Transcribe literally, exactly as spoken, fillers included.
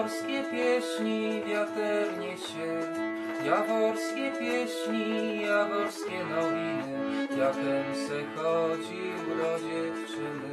Jaworskie pieśni wiater niesie, jaworskie pieśni, jaworskie nowiny, jakem se chodził do dziewczyny.